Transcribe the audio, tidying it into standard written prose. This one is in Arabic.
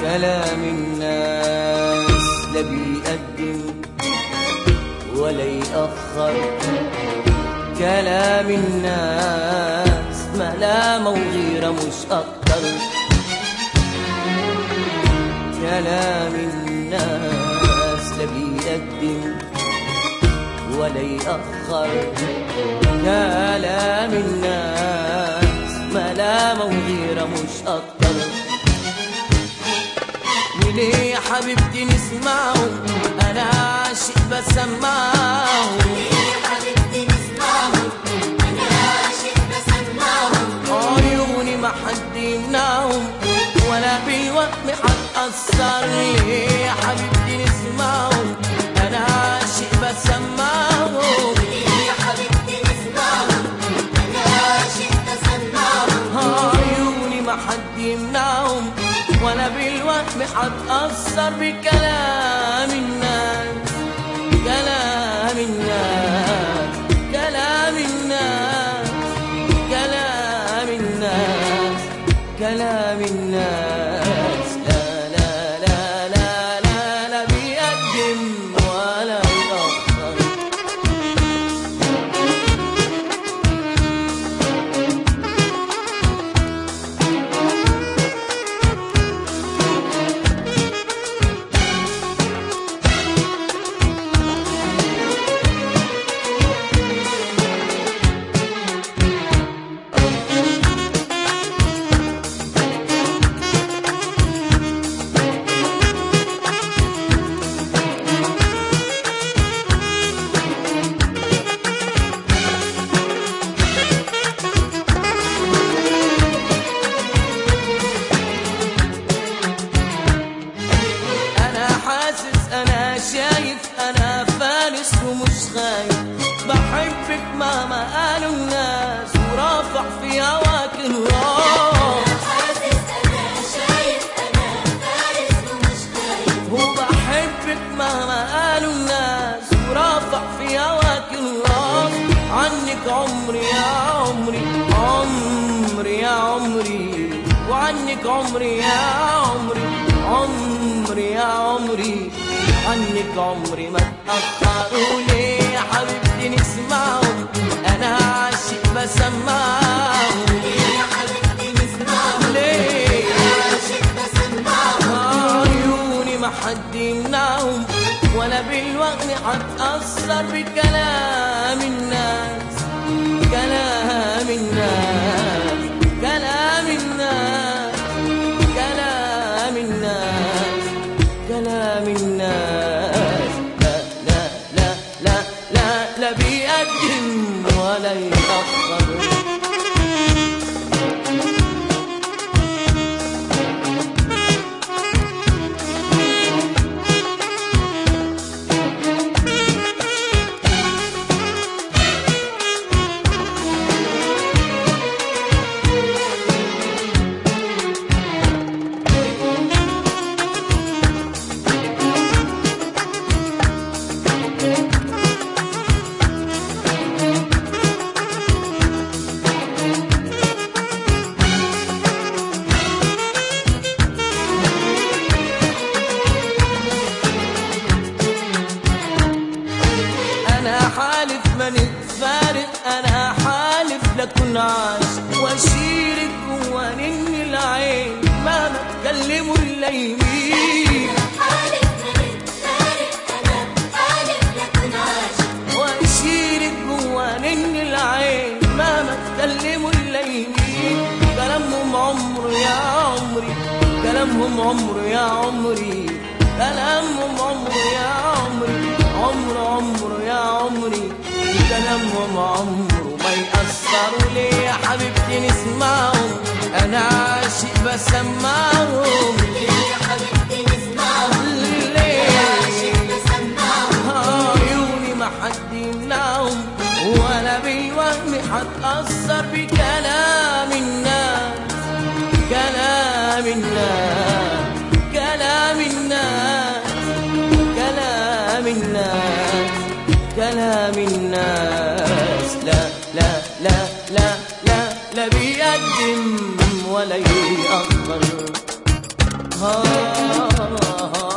كلام الناس لا بيقدم ولا يأخر، كلام الناس ملامة وغيرة مش أكتر، كلام الناس لا بيقدم ولا يأخر، كلام الناس ملامة وغيرة مش أكتر. وليه يا حبيبتي نسمعهم؟ أنا عاشق بسمعهم. ليه يا حبيبتي نسمعهم؟ أنا عاشق بسمعهم. عيوني ما حد يمنعهم ولا بالوهم هتأثر. ليه يا حبيبتي نسمعهم؟ أنا عاشق بسمعهم. ليه يا حبيبتي نسمعهم؟ أنا عاشق بسمعهم. عيوني ما حد يمنعهم ولا بالوهم هتأثر بكلام الناس، كلام الناس، كلام الناس، كلام الناس، كلام الناس. لا لا لا لا لا لا بيقدم ولا يأخر. شايف أنا فارس ومش خايف، بحبك مهما قالوا الناس ورافع في هواك الراس. أنا حاسس أنا شايف أنا فارس ومش خايف، وبحبك مهما قالوا الناس ورافع في هواك الراس. عنك عمري يا عمري، عمري يا عمري، وعنك عمري يا عمري، عمري يا عمري، عنك عمري ما اتأخر. وليه يا حبيبتي نسمعهم؟ أنا عاشق بسمعهم. ليه يا حبيبتي نسمعهم؟ ليه عاشق بسمعهم. عيوني ما حد يمنعهم ولا بالوهم هتأثر بكلام الناس، كلام الناس، كلام الناس، كلام الناس، كلام الناس. لا لا لا لا لا لا بيقدم ولا يأخر. حالف ما نتفارق، أنا حالف لكن عاش وأشيرك جوانين العين مهما تكلموا الليمين. حالف ما نتفارق، أنا حالف لكن عاش وأشيرك جوانين العين مهما تكلموا الليمين. كلامهم عمر يا عمري، كلامهم عمر يا عمري، كلامهم عمر يا عمري، عمر عمر يا عمري، كلامهم عمره ما يأثروا. ليه يا حبيبتي نسمعهم؟ أنا عاشق بسمعهم. ليه يا حبيبتي نسمعهم؟ ليه عاشق بسمعهم. عيوني ما حد يمنعهم ولا بالوهم هتأثر بكلام الناس، كلام الناس، كلام الناس، كلام الناس، كلام الناس. لا لا لا لا لا لا بيقدم ولا يأخر. آه